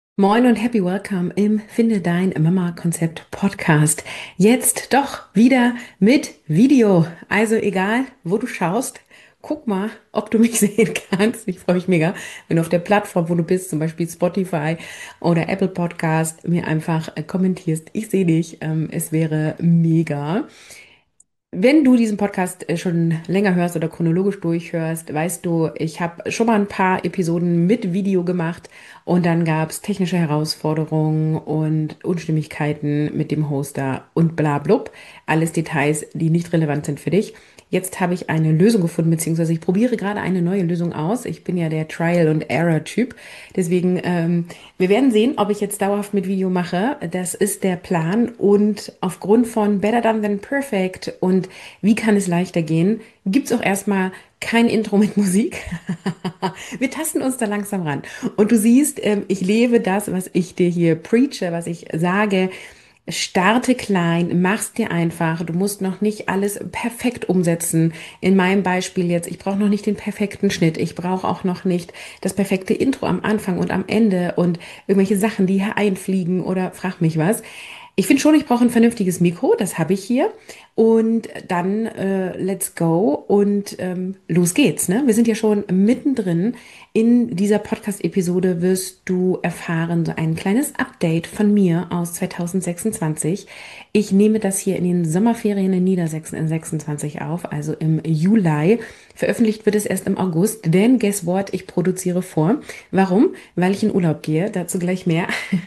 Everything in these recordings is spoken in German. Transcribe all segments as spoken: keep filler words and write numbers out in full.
Moin und happy welcome im Finde dein Mama Konzept Podcast. Jetzt doch wieder mit Video. Also egal, wo du schaust, guck mal, ob du mich sehen kannst. Ich freue mich mega, wenn du auf der Plattform, wo du bist, zum Beispiel Spotify oder Apple Podcast, mir einfach äh, kommentierst. Ich sehe dich. Ähm, es wäre mega. Wenn du diesen Podcast äh, schon länger hörst oder chronologisch durchhörst, weißt du, ich habe schon mal ein paar Episoden mit Video gemacht und dann gab es technische Herausforderungen und Unstimmigkeiten mit dem Hoster und bla blub. Alles Details, die nicht relevant sind für dich. Jetzt habe ich eine Lösung gefunden, beziehungsweise ich probiere gerade eine neue Lösung aus. Ich bin ja der Trial- and Error-Typ. Deswegen, ähm, wir werden sehen, ob ich jetzt dauerhaft mit Video mache. Das ist der Plan. Und aufgrund von Better Done Than Perfect und wie kann es leichter gehen, gibt es auch erstmal kein Intro mit Musik. Wir tasten uns da langsam ran. Und du siehst, ähm, ich lebe das, was ich dir hier preache, was ich sage. Starte klein, mach's dir einfach. Du musst noch nicht alles perfekt umsetzen. In meinem Beispiel jetzt, ich brauche noch nicht den perfekten Schnitt. Ich brauche auch noch nicht das perfekte Intro am Anfang und am Ende und irgendwelche Sachen, die hier einfliegen oder frag mich was. Ich finde schon, ich brauche ein vernünftiges Mikro, das habe ich hier. Und dann äh, let's go und ähm, los geht's. Ne? Wir sind ja schon mittendrin. In dieser Podcast-Episode wirst du erfahren, so ein kleines Update von mir aus zwanzig sechsundzwanzig. Ich nehme das hier in den Sommerferien in Niedersachsen in sechsundzwanzig auf, also im Juli. Veröffentlicht wird es erst im August, denn guess what, ich produziere vor. Warum? Weil ich in Urlaub gehe, dazu gleich mehr.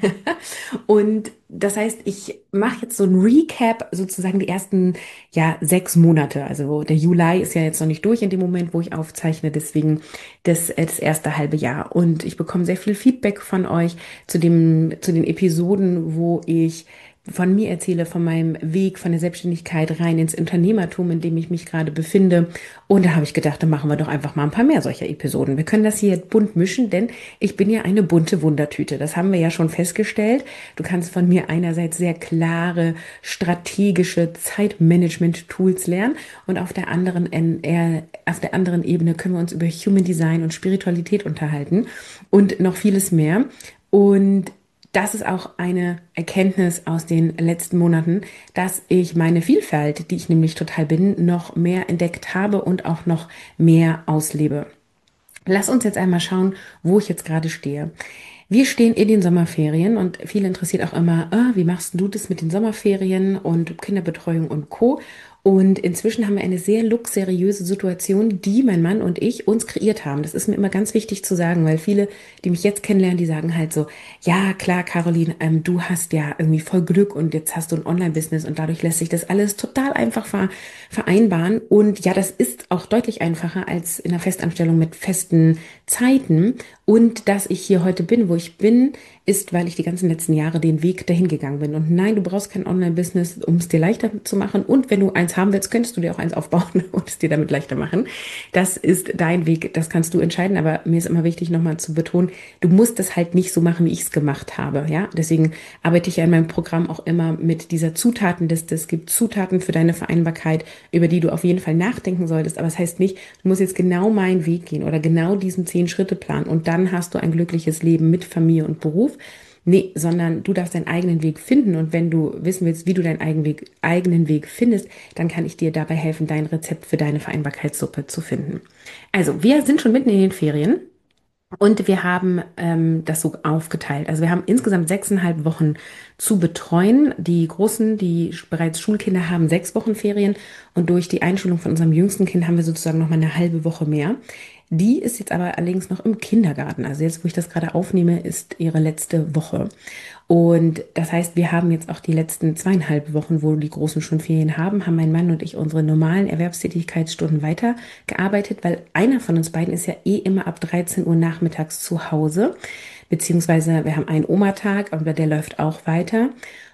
Und das heißt, ich mache jetzt so ein Recap, sozusagen die ersten ja, sechs Monate. Also der Juli ist ja jetzt noch nicht durch in dem Moment, wo ich aufzeichne, deswegen das, äh, das erste halbe Jahr. Und ich bekomme sehr viel Feedback von euch zu dem, zu den Episoden, wo ich von mir erzähle, von meinem Weg, von der Selbstständigkeit rein ins Unternehmertum, in dem ich mich gerade befinde. Und da habe ich gedacht, dann machen wir doch einfach mal ein paar mehr solcher Episoden. Wir können das hier bunt mischen, denn ich bin ja eine bunte Wundertüte. Das haben wir ja schon festgestellt. Du kannst von mir einerseits sehr klare, strategische Zeitmanagement-Tools lernen und auf der anderen, äh, auf der anderen Ebene können wir uns über Human Design und Spiritualität unterhalten und noch vieles mehr. Und das ist auch eine Erkenntnis aus den letzten Monaten, dass ich meine Vielfalt, die ich nämlich total bin, noch mehr entdeckt habe und auch noch mehr auslebe. Lass uns jetzt einmal schauen, wo ich jetzt gerade stehe. Wir stehen in den Sommerferien und viele interessiert auch immer, ah, wie machst du das mit den Sommerferien und Kinderbetreuung und Co. Und inzwischen haben wir eine sehr luxuriöse Situation, die mein Mann und ich uns kreiert haben. Das ist mir immer ganz wichtig zu sagen, weil viele, die mich jetzt kennenlernen, die sagen halt so, ja klar, Caroline, ähm, du hast ja irgendwie voll Glück und jetzt hast du ein Online-Business und dadurch lässt sich das alles total einfach ver vereinbaren. Und ja, das ist auch deutlich einfacher als in einer Festanstellung mit festen Zeiten. Und dass ich hier heute bin, wo ich bin, ist, weil ich die ganzen letzten Jahre den Weg dahin gegangen bin. Und nein, du brauchst kein Online-Business, um es dir leichter zu machen. Und wenn du eins haben willst, könntest du dir auch eins aufbauen und es dir damit leichter machen. Das ist dein Weg, das kannst du entscheiden. Aber mir ist immer wichtig, nochmal zu betonen, du musst es halt nicht so machen, wie ich es gemacht habe. Ja, deswegen arbeite ich ja in meinem Programm auch immer mit dieser Zutatenliste. Es gibt Zutaten für deine Vereinbarkeit, über die du auf jeden Fall nachdenken solltest. Aber es das heißt nicht, du musst jetzt genau meinen Weg gehen oder genau diesen Zehn-Schritte-Plan und dann hast du ein glückliches Leben mit Familie und Beruf. Nee, sondern du darfst deinen eigenen Weg finden. Und wenn du wissen willst, wie du deinen eigenen Weg, eigenen Weg findest, dann kann ich dir dabei helfen, dein Rezept für deine Vereinbarkeitssuppe zu finden. Also, wir sind schon mitten in den Ferien. Und wir haben ähm, das so aufgeteilt. Also wir haben insgesamt sechseinhalb Wochen zu betreuen. Die Großen, die bereits Schulkinder haben, sechs Wochen Ferien. Und durch die Einschulung von unserem jüngsten Kind haben wir sozusagen noch mal eine halbe Woche mehr. Die ist jetzt aber allerdings noch im Kindergarten. Also jetzt, wo ich das gerade aufnehme, ist ihre letzte Woche. Und das heißt, wir haben jetzt auch die letzten zweieinhalb Wochen, wo die Großen schon Ferien haben, haben mein Mann und ich unsere normalen Erwerbstätigkeitsstunden weitergearbeitet, weil einer von uns beiden ist ja eh immer ab dreizehn Uhr nachmittags zu Hause, beziehungsweise wir haben einen Omatag, aber der läuft auch weiter.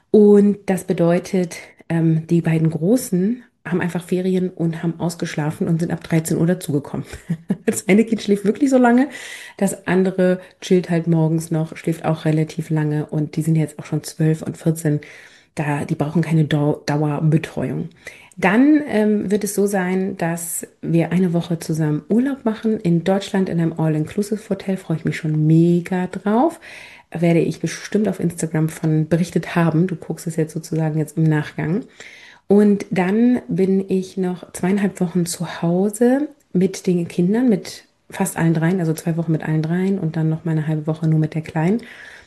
Und das bedeutet, ähm, die beiden Großen haben einfach Ferien und haben ausgeschlafen und sind ab dreizehn Uhr dazugekommen. Das eine Kind schläft wirklich so lange, das andere chillt halt morgens noch, schläft auch relativ lange und die sind jetzt auch schon zwölf und vierzehn. Da, die brauchen keine Dau Dauerbetreuung. Dann ähm, wird es so sein, dass wir eine Woche zusammen Urlaub machen in Deutschland in einem All-Inclusive-Hotel. Freue ich mich schon mega drauf. Werde ich bestimmt auf Instagram von berichtet haben. Du guckst es jetzt sozusagen jetzt im Nachgang. Und dann bin ich noch zweieinhalb Wochen zu Hause mit den Kindern, mit fast allen dreien, also zwei Wochen mit allen dreien und dann noch mal eine halbe Woche nur mit der Kleinen.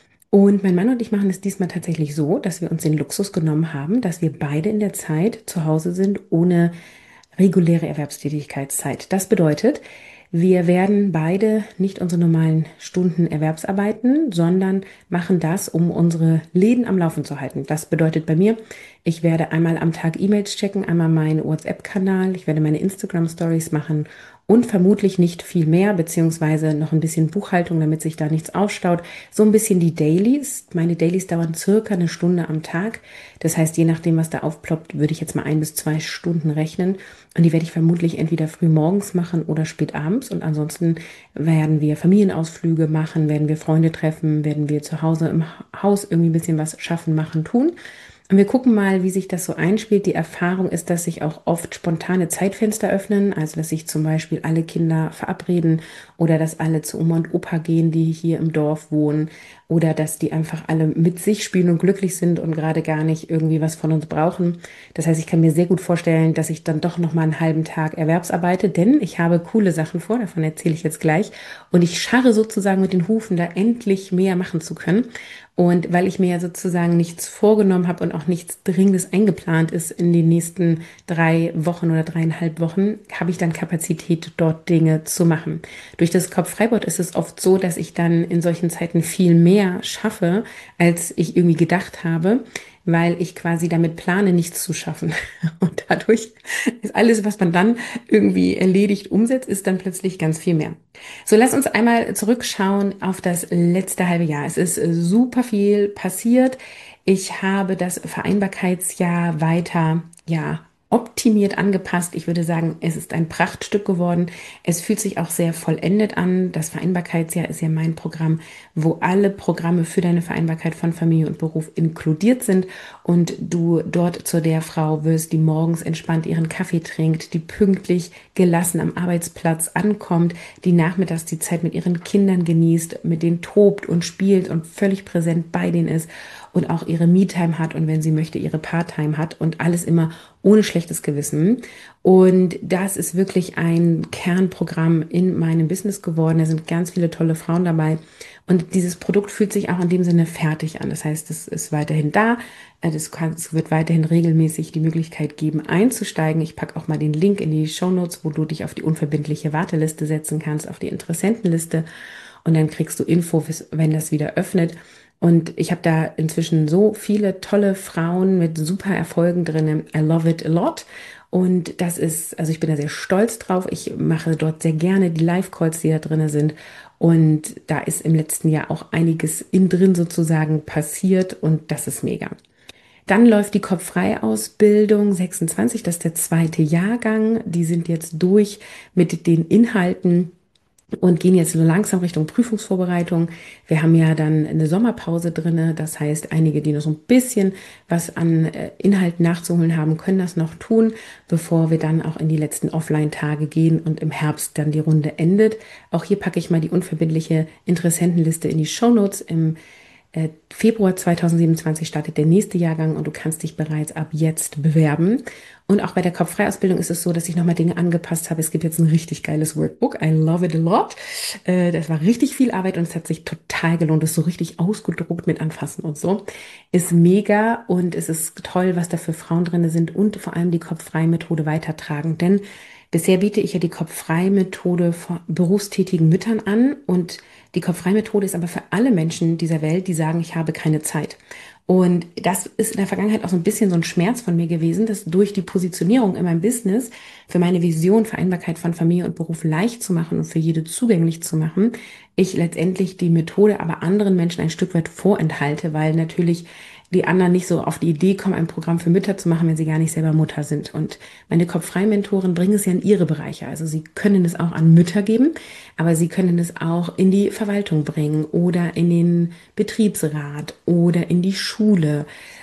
Und mein Mann und ich machen es diesmal tatsächlich so, dass wir uns den Luxus genommen haben, dass wir beide in der Zeit zu Hause sind, ohne reguläre Erwerbstätigkeitszeit. Das bedeutet, wir werden beide nicht unsere normalen Stunden Erwerbsarbeiten, sondern machen das, um unsere Läden am Laufen zu halten. Das bedeutet bei mir, ich werde einmal am Tag E-Mails checken, einmal meinen WhatsApp-Kanal, ich werde meine Instagram-Stories machen und vermutlich nicht viel mehr, beziehungsweise noch ein bisschen Buchhaltung, damit sich da nichts aufstaut. So ein bisschen die Dailies. Meine Dailies dauern circa eine Stunde am Tag. Das heißt, je nachdem, was da aufploppt, würde ich jetzt mal ein bis zwei Stunden rechnen. Und die werde ich vermutlich entweder früh morgens machen oder spät abends. Und ansonsten werden wir Familienausflüge machen, werden wir Freunde treffen, werden wir zu Hause im Haus irgendwie ein bisschen was schaffen, machen, tun. Und wir gucken mal, wie sich das so einspielt. Die Erfahrung ist, dass sich auch oft spontane Zeitfenster öffnen, also dass sich zum Beispiel alle Kinder verabreden oder dass alle zu Oma und Opa gehen, die hier im Dorf wohnen, oder dass die einfach alle mit sich spielen und glücklich sind und gerade gar nicht irgendwie was von uns brauchen. Das heißt, ich kann mir sehr gut vorstellen, dass ich dann doch noch mal einen halben Tag erwerbsarbeite, denn ich habe coole Sachen vor, davon erzähle ich jetzt gleich. Und ich scharre sozusagen mit den Hufen, da endlich mehr machen zu können. Und weil ich mir ja sozusagen nichts vorgenommen habe und auch nichts Dringendes eingeplant ist in den nächsten drei Wochen oder dreieinhalb Wochen, habe ich dann Kapazität, dort Dinge zu machen. Durch das Kopf-Freibad ist es oft so, dass ich dann in solchen Zeiten viel mehr schaffe, als ich irgendwie gedacht habe, weil ich quasi damit plane, nichts zu schaffen. Und dadurch ist alles, was man dann irgendwie erledigt, umsetzt, ist dann plötzlich ganz viel mehr. So, lass uns einmal zurückschauen auf das letzte halbe Jahr. Es ist super viel passiert. Ich habe das Vereinbarkeitsjahr weiter, ja, optimiert angepasst. Ich würde sagen, es ist ein Prachtstück geworden. Es fühlt sich auch sehr vollendet an. Das Vereinbarkeitsjahr ist ja mein Programm, wo alle Programme für deine Vereinbarkeit von Familie und Beruf inkludiert sind und du dort zu der Frau wirst, die morgens entspannt ihren Kaffee trinkt, die pünktlich gelassen am Arbeitsplatz ankommt, die nachmittags die Zeit mit ihren Kindern genießt, mit denen tobt und spielt und völlig präsent bei denen ist und auch ihre Me-Time hat und wenn sie möchte, ihre Part-Time hat und alles immer ohne schlechtes Gewissen. Und das ist wirklich ein Kernprogramm in meinem Business geworden. Da sind ganz viele tolle Frauen dabei. Und dieses Produkt fühlt sich auch in dem Sinne fertig an. Das heißt, es ist weiterhin da. Das kann, es wird weiterhin regelmäßig die Möglichkeit geben, einzusteigen. Ich packe auch mal den Link in die Shownotes, wo du dich auf die unverbindliche Warteliste setzen kannst, auf die Interessentenliste. Und dann kriegst du Info, wenn das wieder öffnet. Und ich habe da inzwischen so viele tolle Frauen mit super Erfolgen drin. I love it a lot. Und das ist, also ich bin da sehr stolz drauf. Ich mache dort sehr gerne die Live-Calls, die da drin sind. Und da ist im letzten Jahr auch einiges in drin sozusagen passiert und das ist mega. Dann läuft die Kopffrei-Ausbildung sechsundzwanzig, das ist der zweite Jahrgang. Die sind jetzt durch mit den Inhalten und gehen jetzt so langsam Richtung Prüfungsvorbereitung. Wir haben ja dann eine Sommerpause drinne. Das heißt, einige, die noch so ein bisschen was an Inhalten nachzuholen haben, können das noch tun, bevor wir dann auch in die letzten Offline-Tage gehen und im Herbst dann die Runde endet. Auch hier packe ich mal die unverbindliche Interessentenliste in die Shownotes. Im Februar zweitausendsiebenundzwanzig startet der nächste Jahrgang und du kannst dich bereits ab jetzt bewerben. Und auch bei der Kopffrei-Ausbildung ist es so, dass ich nochmal Dinge angepasst habe. Es gibt jetzt ein richtig geiles Workbook. I love it a lot. Das war richtig viel Arbeit und es hat sich total gelohnt. Das ist so richtig ausgedruckt mit Anfassen und so. Ist mega und es ist toll, was da für Frauen drin sind und vor allem die Kopffrei-Methode weitertragen. Denn bisher biete ich ja die Kopffrei-Methode berufstätigen Müttern an und die Kopffrei-Methode ist aber für alle Menschen dieser Welt, die sagen, ich habe keine Zeit. Und das ist in der Vergangenheit auch so ein bisschen so ein Schmerz von mir gewesen, dass durch die Positionierung in meinem Business für meine Vision, Vereinbarkeit von Familie und Beruf leicht zu machen und für jede zugänglich zu machen, ich letztendlich die Methode aber anderen Menschen ein Stück weit vorenthalte, weil natürlich die anderen nicht so auf die Idee kommen, ein Programm für Mütter zu machen, wenn sie gar nicht selber Mutter sind. Und meine Kopffrei-Mentoren bringen es ja in ihre Bereiche. Also sie können es auch an Mütter geben, aber sie können es auch in die Verwaltung bringen oder in den Betriebsrat oder in die Schule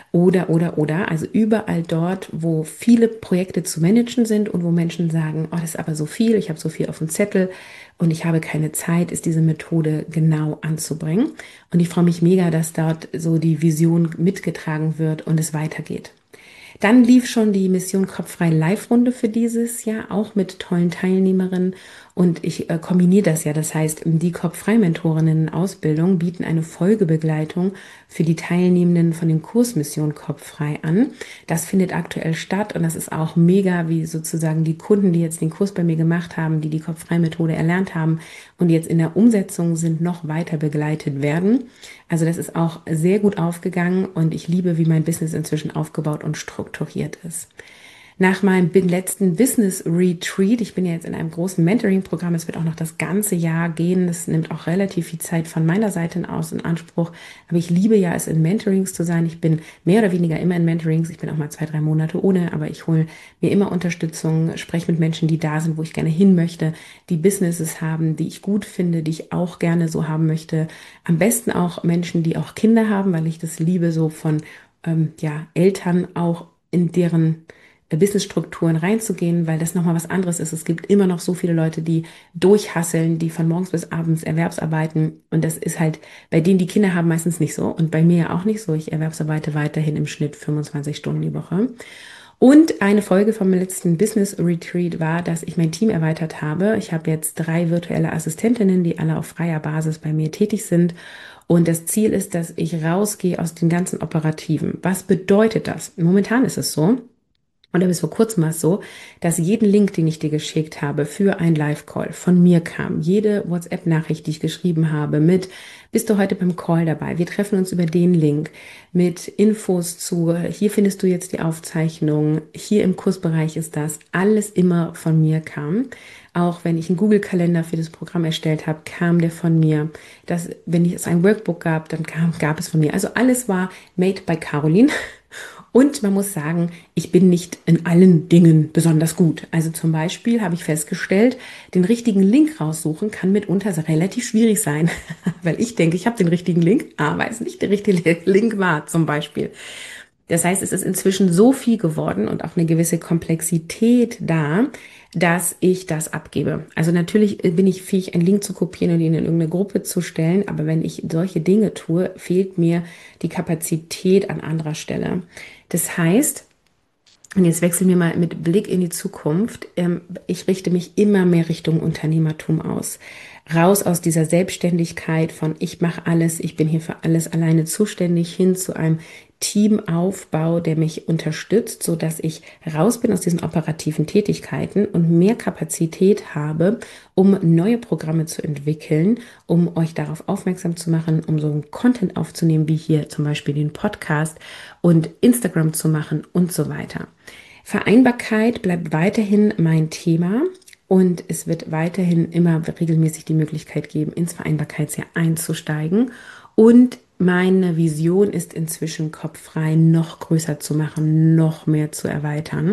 Oder, oder, oder, also überall dort, wo viele Projekte zu managen sind und wo Menschen sagen, oh, das ist aber so viel, ich habe so viel auf dem Zettel und ich habe keine Zeit, ist diese Methode genau anzubringen. Und ich freue mich mega, dass dort so die Vision mitgetragen wird und es weitergeht. Dann lief schon die Mission Kopffrei Live-Runde für dieses Jahr, auch mit tollen Teilnehmerinnen. Und ich äh, kombiniere das ja. Das heißt, die Kopffrei-Mentorinnen in Ausbildung bieten eine Folgebegleitung für die Teilnehmenden von dem Kurs Mission Kopffrei an. Das findet aktuell statt und das ist auch mega, wie sozusagen die Kunden, die jetzt den Kurs bei mir gemacht haben, die die Kopffrei-Methode erlernt haben und jetzt in der Umsetzung sind, noch weiter begleitet werden. Also das ist auch sehr gut aufgegangen und ich liebe, wie mein Business inzwischen aufgebaut und strukturiert ist. Nach meinem letzten Business Retreat, ich bin ja jetzt in einem großen Mentoring-Programm, es wird auch noch das ganze Jahr gehen, das nimmt auch relativ viel Zeit von meiner Seite aus in Anspruch, aber ich liebe ja es in Mentorings zu sein, ich bin mehr oder weniger immer in Mentorings, ich bin auch mal zwei, drei Monate ohne, aber ich hole mir immer Unterstützung, spreche mit Menschen, die da sind, wo ich gerne hin möchte, die Businesses haben, die ich gut finde, die ich auch gerne so haben möchte, am besten auch Menschen, die auch Kinder haben, weil ich das liebe, so von ähm, ja, Eltern auch in deren Businessstrukturen reinzugehen, weil das nochmal was anderes ist. Es gibt immer noch so viele Leute, die durchhasseln, die von morgens bis abends Erwerbsarbeiten und das ist halt bei denen, die Kinder haben, meistens nicht so und bei mir ja auch nicht so. Ich erwerbsarbeite weiterhin im Schnitt fünfundzwanzig Stunden die Woche. Und eine Folge vom letzten Business Retreat war, dass ich mein Team erweitert habe. Ich habe jetzt drei virtuelle Assistentinnen, die alle auf freier Basis bei mir tätig sind. Und das Ziel ist, dass ich rausgehe aus den ganzen Operativen. Was bedeutet das? Momentan ist es so, oder bis vor kurzem war es so, dass jeden Link, den ich dir geschickt habe für ein Live-Call von mir kam. Jede WhatsApp-Nachricht, die ich geschrieben habe mit, bist du heute beim Call dabei? Wir treffen uns über den Link mit Infos zu, hier findest du jetzt die Aufzeichnung, hier im Kursbereich ist das, alles immer von mir kam. Auch wenn ich einen Google-Kalender für das Programm erstellt habe, kam der von mir. Das, wenn es ein Workbook gab, dann kam, gab es von mir. Also alles war made by Caroline. Und man muss sagen, ich bin nicht in allen Dingen besonders gut. Also zum Beispiel habe ich festgestellt, den richtigen Link raussuchen kann mitunter relativ schwierig sein, weil ich denke, ich habe den richtigen Link, aber es nicht der richtige Link war zum Beispiel. Das heißt, es ist inzwischen so viel geworden und auch eine gewisse Komplexität da, dass ich das abgebe. Also natürlich bin ich fähig, einen Link zu kopieren und ihn in irgendeine Gruppe zu stellen, aber wenn ich solche Dinge tue, fehlt mir die Kapazität an anderer Stelle. Das heißt, und jetzt wechseln wir mal mit Blick in die Zukunft. Ich richte mich immer mehr Richtung Unternehmertum aus. Raus aus dieser Selbstständigkeit von ich mache alles, ich bin hier für alles alleine zuständig, hin zu einem Teamaufbau, der mich unterstützt, so dass ich raus bin aus diesen operativen Tätigkeiten und mehr Kapazität habe, um neue Programme zu entwickeln, um euch darauf aufmerksam zu machen, um so einen Content aufzunehmen, wie hier zum Beispiel den Podcast und Instagram zu machen und so weiter. Vereinbarkeit bleibt weiterhin mein Thema. Und es wird weiterhin immer regelmäßig die Möglichkeit geben, ins Vereinbarkeitsjahr einzusteigen. Und meine Vision ist inzwischen kopffrei noch größer zu machen, noch mehr zu erweitern.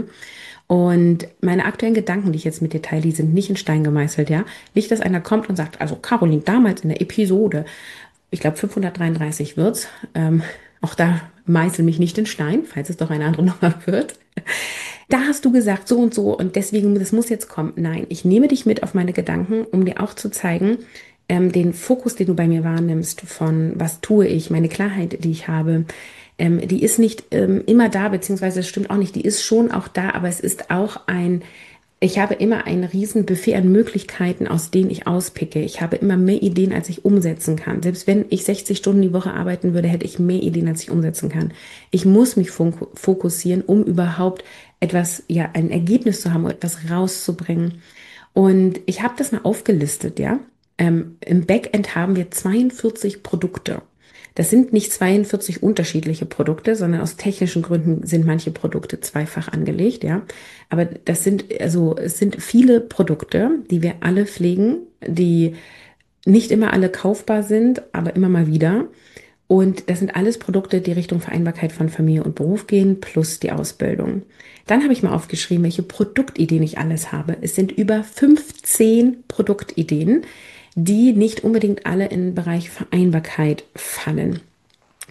Und meine aktuellen Gedanken, die ich jetzt mit dir teile, die sind nicht in Stein gemeißelt, ja. Nicht, dass einer kommt und sagt, also Caroline, damals in der Episode, ich glaube fünfhundertdreiunddreißig wird's, ähm, auch da meißel mich nicht in Stein, falls es doch eine andere Nummer wird. Da hast du gesagt, so und so und deswegen, das muss jetzt kommen. Nein, ich nehme dich mit auf meine Gedanken, um dir auch zu zeigen, ähm, den Fokus, den du bei mir wahrnimmst, von was tue ich, meine Klarheit, die ich habe, ähm, die ist nicht ähm, immer da, beziehungsweise es stimmt auch nicht, die ist schon auch da, aber es ist auch ein, ich habe immer ein riesen Buffet an Möglichkeiten, aus denen ich auspicke. Ich habe immer mehr Ideen, als ich umsetzen kann. Selbst wenn ich sechzig Stunden die Woche arbeiten würde, hätte ich mehr Ideen, als ich umsetzen kann. Ich muss mich fokussieren, um überhaupt etwas, ja, ein Ergebnis zu haben, um etwas rauszubringen. Und ich habe das mal aufgelistet, ja. Ähm, im Backend haben wir zweiundvierzig Produkte. Das sind nicht zweiundvierzig unterschiedliche Produkte, sondern aus technischen Gründen sind manche Produkte zweifach angelegt, ja. Aber das sind, also, es sind viele Produkte, die wir alle pflegen, die nicht immer alle kaufbar sind, aber immer mal wieder. Und das sind alles Produkte, die Richtung Vereinbarkeit von Familie und Beruf gehen, plus die Ausbildung. Dann habe ich mal aufgeschrieben, welche Produktideen ich alles habe. Es sind über fünfzehn Produktideen, die nicht unbedingt alle in den Bereich Vereinbarkeit fallen.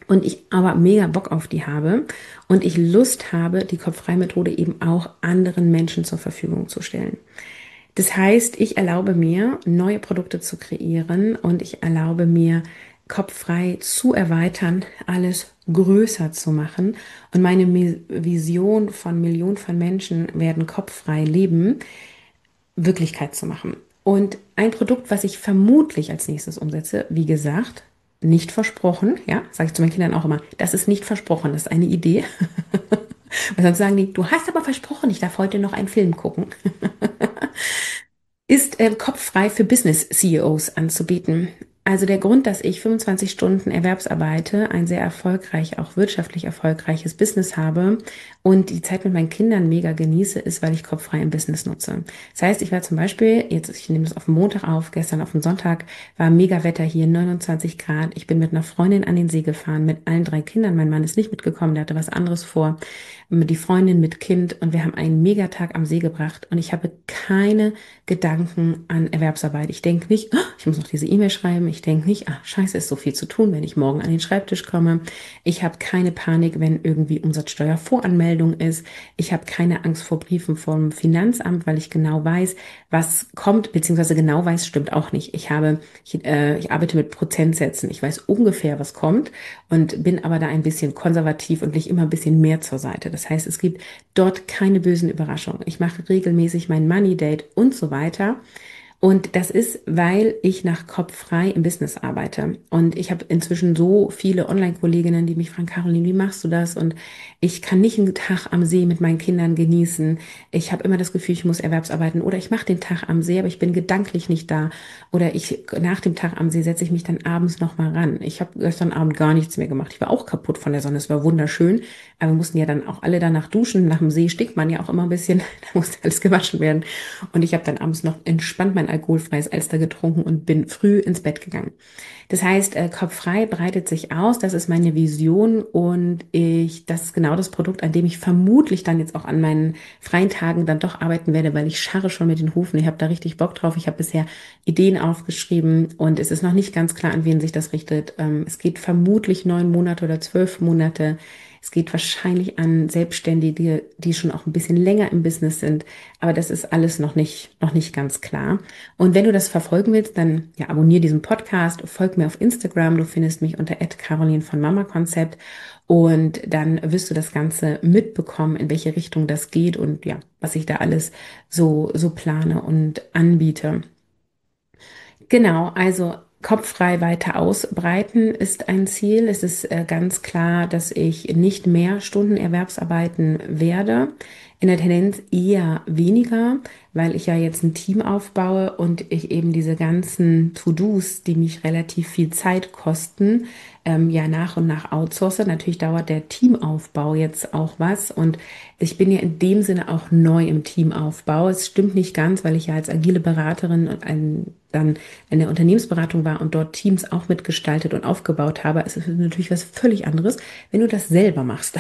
und ich aber mega Bock auf die habe und ich Lust habe, die Kopffrei-Methode eben auch anderen Menschen zur Verfügung zu stellen. Das heißt, ich erlaube mir, neue Produkte zu kreieren und ich erlaube mir, kopffrei zu erweitern, alles größer zu machen. Und meine Vision von Millionen von Menschen werden kopffrei leben, Wirklichkeit zu machen. Und ein Produkt, was ich vermutlich als nächstes umsetze, wie gesagt, nicht versprochen, ja, sage ich zu meinen Kindern auch immer, das ist nicht versprochen, das ist eine Idee. Weil sonst sagen die, du hast aber versprochen, ich darf heute noch einen Film gucken. Ist äh, kopffrei für Business-C E Os anzubieten. Also der Grund, dass ich fünfundzwanzig Stunden Erwerbsarbeite, ein sehr erfolgreich, auch wirtschaftlich erfolgreiches Business habe und die Zeit mit meinen Kindern mega genieße, ist, weil ich kopffrei im Business nutze. Das heißt, ich war zum Beispiel, jetzt, ich nehme das auf den Montag auf, gestern auf den Sonntag, war mega Wetter hier, neunundzwanzig Grad. Ich bin mit einer Freundin an den See gefahren, mit allen drei Kindern. Mein Mann ist nicht mitgekommen, der hatte was anderes vor. Die Freundin mit Kind und wir haben einen Megatag am See gebracht und ich habe keine Gedanken an Erwerbsarbeit. Ich denke nicht, oh, ich muss noch diese E-Mail schreiben. Ich denke nicht, ah, scheiße, ist so viel zu tun, wenn ich morgen an den Schreibtisch komme. Ich habe keine Panik, wenn irgendwie Umsatzsteuervoranmeldung ist. Ich habe keine Angst vor Briefen vom Finanzamt, weil ich genau weiß, was kommt, beziehungsweise genau weiß, stimmt auch nicht. Ich habe, ich, äh, ich arbeite mit Prozentsätzen. Ich weiß ungefähr, was kommt und bin aber da ein bisschen konservativ und lege immer ein bisschen mehr zur Seite. Das heißt, es gibt dort keine bösen Überraschungen. Ich mache regelmäßig mein Money Date und so weiter. Und das ist, weil ich nach Kopf frei im Business arbeite. Und ich habe inzwischen so viele Online-Kolleginnen, die mich fragen, Caroline, wie machst du das? Und ich kann nicht einen Tag am See mit meinen Kindern genießen. Ich habe immer das Gefühl, ich muss Erwerbsarbeiten. Oder ich mache den Tag am See, aber ich bin gedanklich nicht da. Oder ich nach dem Tag am See setze ich mich dann abends nochmal ran. Ich habe gestern Abend gar nichts mehr gemacht. Ich war auch kaputt von der Sonne. Es war wunderschön. Aber wir mussten ja dann auch alle danach duschen. Nach dem See stinkt man ja auch immer ein bisschen. Da musste alles gewaschen werden. Und ich habe dann abends noch entspannt mein alkoholfreies Alster getrunken und bin früh ins Bett gegangen. Das heißt, äh, kopffrei breitet sich aus, das ist meine Vision und ich, das ist genau das Produkt, an dem ich vermutlich dann jetzt auch an meinen freien Tagen dann doch arbeiten werde, weil ich scharre schon mit den Hufen. Ich habe da richtig Bock drauf. Ich habe bisher Ideen aufgeschrieben und es ist noch nicht ganz klar, an wen sich das richtet. Ähm, es geht vermutlich neun Monate oder zwölf Monate. Es geht wahrscheinlich an Selbstständige, die schon auch ein bisschen länger im Business sind, aber das ist alles noch nicht, noch nicht ganz klar. Und wenn du das verfolgen willst, dann ja, abonniere diesen Podcast, folg mir auf Instagram, du findest mich unter at caroline von Mama Konzept und dann wirst du das Ganze mitbekommen, in welche Richtung das geht und ja, was ich da alles so, so plane und anbiete. Genau, also kopffrei weiter ausbreiten ist ein Ziel. Es ist äh, ganz klar, dass ich nicht mehr Stunden Erwerbsarbeiten werde. In der Tendenz eher weniger, weil ich ja jetzt ein Team aufbaue und ich eben diese ganzen To-Dos, die mich relativ viel Zeit kosten, ähm, ja nach und nach outsource. Natürlich dauert der Teamaufbau jetzt auch was und ich bin ja in dem Sinne auch neu im Teamaufbau. Es stimmt nicht ganz, weil ich ja als agile Beraterin und ein, dann in der Unternehmensberatung war und dort Teams auch mitgestaltet und aufgebaut habe. Es ist natürlich was völlig anderes, wenn du das selber machst.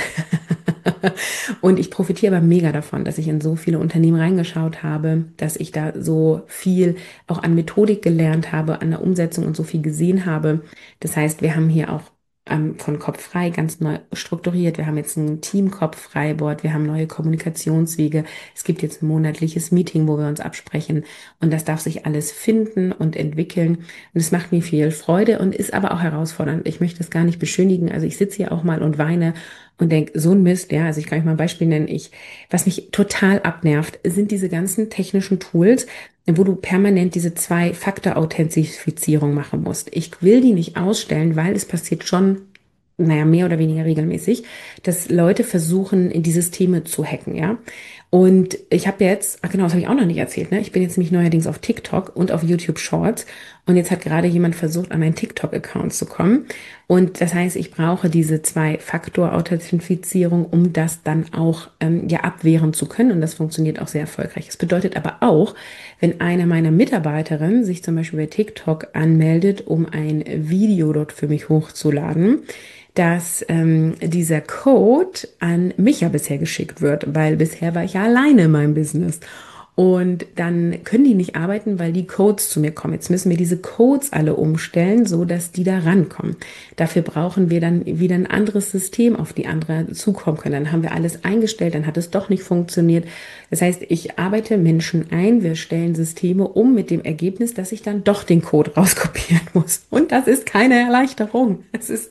Und ich profitiere aber mega davon, dass ich in so viele Unternehmen reingeschaut habe, dass ich da so viel auch an Methodik gelernt habe, an der Umsetzung und so viel gesehen habe. Das heißt, wir haben hier auch ähm, von Kopf frei ganz neu strukturiert. Wir haben jetzt ein Team Kopf frei Board, wir haben neue Kommunikationswege. Es gibt jetzt ein monatliches Meeting, wo wir uns absprechen und das darf sich alles finden und entwickeln. Und es macht mir viel Freude und ist aber auch herausfordernd. Ich möchte es gar nicht beschönigen. Also ich sitze hier auch mal und weine und denke, so ein Mist, ja, also ich kann euch mal ein Beispiel nennen. Ich, was mich total abnervt, sind diese ganzen technischen Tools, wo du permanent diese Zwei-Faktor-Authentifizierung machen musst. Ich will die nicht ausstellen, weil es passiert schon, naja, mehr oder weniger regelmäßig, dass Leute versuchen, in die Systeme zu hacken, ja. Und ich habe jetzt, ach genau, das habe ich auch noch nicht erzählt, ne? Ich bin jetzt nämlich neuerdings auf TikTok und auf YouTube Shorts und jetzt hat gerade jemand versucht, an meinen TikTok-Account zu kommen. Und das heißt, ich brauche diese Zwei-Faktor-Authentifizierung, um das dann auch ähm, ja abwehren zu können. Und das funktioniert auch sehr erfolgreich. Das bedeutet aber auch, wenn eine meiner Mitarbeiterinnen sich zum Beispiel bei TikTok anmeldet, um ein Video dort für mich hochzuladen, dass ähm, dieser Code an mich ja bisher geschickt wird, weil bisher war ich ja alleine in meinem Business. Und dann können die nicht arbeiten, weil die Codes zu mir kommen. Jetzt müssen wir diese Codes alle umstellen, so dass die da rankommen. Dafür brauchen wir dann wieder ein anderes System, auf die andere zukommen können. Dann haben wir alles eingestellt, dann hat es doch nicht funktioniert. Das heißt, ich arbeite Menschen ein, wir stellen Systeme um mit dem Ergebnis, dass ich dann doch den Code rauskopieren muss. Und das ist keine Erleichterung. Es ist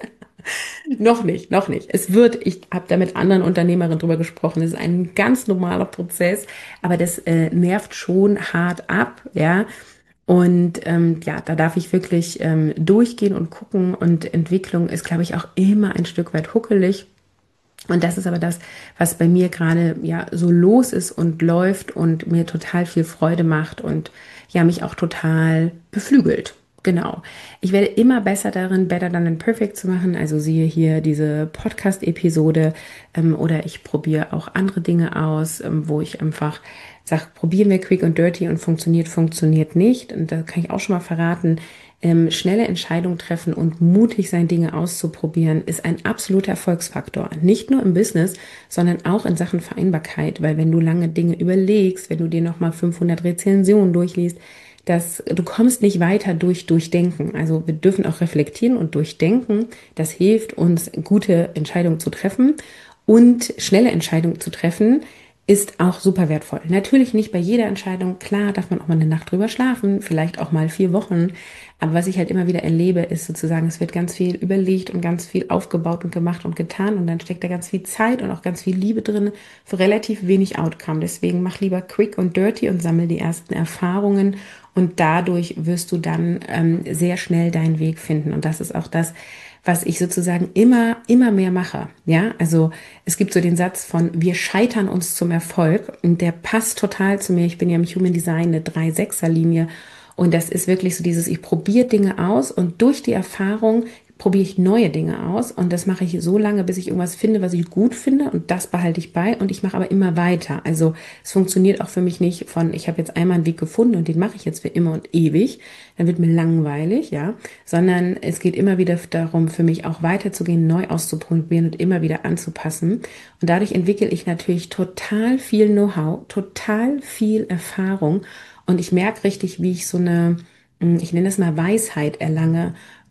noch nicht, noch nicht. Es wird, ich habe da mit anderen Unternehmerinnen drüber gesprochen, es ist ein ganz normaler Prozess, aber das äh, nervt schon hart ab, ja. Und ähm, ja, da darf ich wirklich ähm, durchgehen und gucken. Und Entwicklung ist, glaube ich, auch immer ein Stück weit huckelig. Und das ist aber das, was bei mir gerade ja so los ist und läuft und mir total viel Freude macht und ja mich auch total beflügelt. Genau. Ich werde immer besser darin, Better Than Perfect zu machen. Also siehe hier diese Podcast-Episode ähm, oder ich probiere auch andere Dinge aus, ähm, wo ich einfach sage, probieren wir Quick und Dirty und funktioniert, funktioniert nicht. Und da kann ich auch schon mal verraten, ähm, schnelle Entscheidungen treffen und mutig sein, Dinge auszuprobieren, ist ein absoluter Erfolgsfaktor. Nicht nur im Business, sondern auch in Sachen Vereinbarkeit. Weil wenn du lange Dinge überlegst, wenn du dir nochmal fünfhundert Rezensionen durchliest, dass du kommst nicht weiter durch Durchdenken. Also wir dürfen auch reflektieren und durchdenken. Das hilft uns, gute Entscheidungen zu treffen und schnelle Entscheidungen zu treffen, ist auch super wertvoll. Natürlich nicht bei jeder Entscheidung. Klar darf man auch mal eine Nacht drüber schlafen, vielleicht auch mal vier Wochen. Aber was ich halt immer wieder erlebe, ist sozusagen, es wird ganz viel überlegt und ganz viel aufgebaut und gemacht und getan. Und dann steckt da ganz viel Zeit und auch ganz viel Liebe drin für relativ wenig Outcome. Deswegen mach lieber quick und dirty und sammel die ersten Erfahrungen. Und dadurch wirst du dann ähm, sehr schnell deinen Weg finden. Und das ist auch das, was ich sozusagen immer, immer mehr mache. Ja, also es gibt so den Satz von, wir scheitern uns zum Erfolg und der passt total zu mir. Ich bin ja im Human Design eine drei sechser Linie und das ist wirklich so dieses, ich probiere Dinge aus und durch die Erfahrung probiere ich neue Dinge aus und das mache ich so lange, bis ich irgendwas finde, was ich gut finde und das behalte ich bei und ich mache aber immer weiter. Also es funktioniert auch für mich nicht von, ich habe jetzt einmal einen Weg gefunden und den mache ich jetzt für immer und ewig, dann wird mir langweilig, ja, sondern es geht immer wieder darum, für mich auch weiterzugehen, neu auszuprobieren und immer wieder anzupassen und dadurch entwickle ich natürlich total viel Know-how, total viel Erfahrung und ich merke richtig, wie ich so eine, ich nenne es mal Weisheit erlange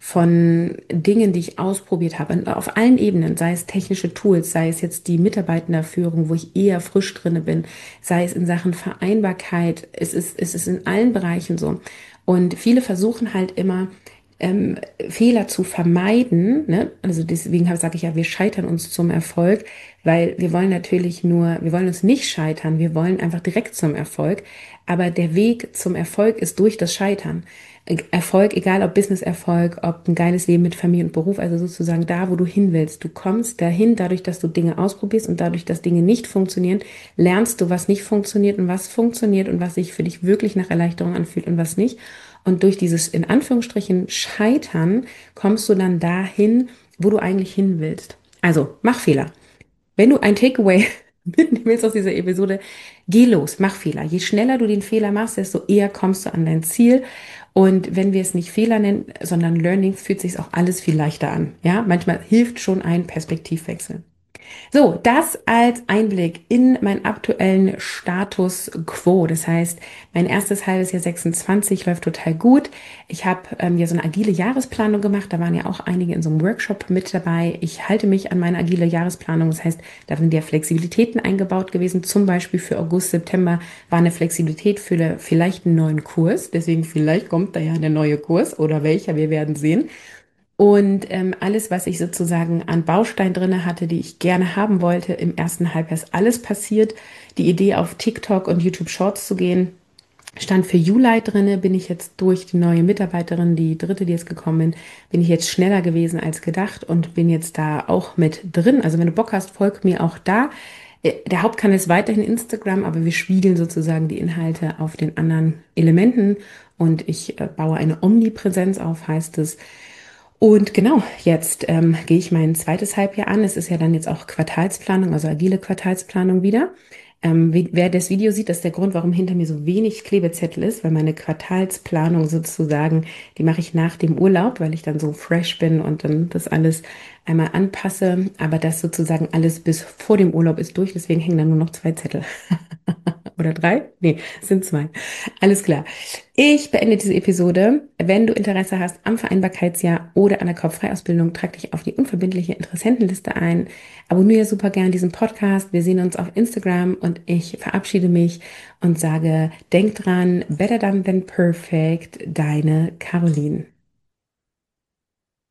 von Dingen, die ich ausprobiert habe, und auf allen Ebenen, sei es technische Tools, sei es jetzt die Mitarbeitendenführung, wo ich eher frisch drinne bin, sei es in Sachen Vereinbarkeit, es ist, es ist in allen Bereichen so. Und viele versuchen halt immer, ähm, Fehler zu vermeiden, ne? Also deswegen sage ich ja, wir scheitern uns zum Erfolg, weil wir wollen natürlich nur, wir wollen uns nicht scheitern, wir wollen einfach direkt zum Erfolg, aber der Weg zum Erfolg ist durch das Scheitern. Erfolg, egal ob Business-Erfolg, ob ein geiles Leben mit Familie und Beruf, also sozusagen da, wo du hin willst. Du kommst dahin, dadurch, dass du Dinge ausprobierst und dadurch, dass Dinge nicht funktionieren, lernst du, was nicht funktioniert und was funktioniert und was sich für dich wirklich nach Erleichterung anfühlt und was nicht. Und durch dieses, in Anführungsstrichen, Scheitern kommst du dann dahin, wo du eigentlich hin willst. Also, mach Fehler. Wenn du ein Takeaway mitnehmen willst aus dieser Episode, geh los, mach Fehler. Je schneller du den Fehler machst, desto eher kommst du an dein Ziel. Und wenn wir es nicht Fehler nennen, sondern Learnings, fühlt sich auch alles viel leichter an. Ja, manchmal hilft schon ein Perspektivwechsel. So, das als Einblick in meinen aktuellen Status quo. Das heißt, mein erstes halbes Jahr sechsundzwanzig läuft total gut. Ich habe ähm, ja so eine agile Jahresplanung gemacht. Da waren ja auch einige in so einem Workshop mit dabei. Ich halte mich an meine agile Jahresplanung. Das heißt, da sind ja Flexibilitäten eingebaut gewesen. Zum Beispiel für August, September war eine Flexibilität für vielleicht einen neuen Kurs. Deswegen vielleicht kommt da ja der neue Kurs oder welcher. Wir werden sehen. Und ähm, alles, was ich sozusagen an Baustein drinne hatte, die ich gerne haben wollte, im ersten Halbjahr ist alles passiert. Die Idee, auf TikTok und YouTube Shorts zu gehen, stand für Juli drinne. Bin ich jetzt durch die neue Mitarbeiterin, die dritte, die jetzt gekommen bin, bin ich jetzt schneller gewesen als gedacht und bin jetzt da auch mit drin. Also wenn du Bock hast, folg mir auch da. Der Hauptkanal ist weiterhin Instagram, aber wir spiegeln sozusagen die Inhalte auf den anderen Elementen und ich äh, baue eine Omnipräsenz auf, heißt es. Und genau, jetzt ähm, gehe ich mein zweites Halbjahr an. Es ist ja dann jetzt auch Quartalsplanung, also agile Quartalsplanung wieder. Ähm, wie, wer das Video sieht, das ist der Grund, warum hinter mir so wenig Klebezettel ist, weil meine Quartalsplanung sozusagen, die mache ich nach dem Urlaub, weil ich dann so fresh bin und dann das alles einmal anpasse. Aber das sozusagen alles bis vor dem Urlaub ist durch, deswegen hängen da nur noch zwei Zettel. oder drei? Nee, es sind zwei. Alles klar. Ich beende diese Episode. Wenn du Interesse hast am Vereinbarkeitsjahr oder an der Kopffreiausbildung, trag dich auf die unverbindliche Interessentenliste ein. Abonniere super gern diesen Podcast. Wir sehen uns auf Instagram und ich verabschiede mich und sage, denk dran, better done than perfect, deine Caroline.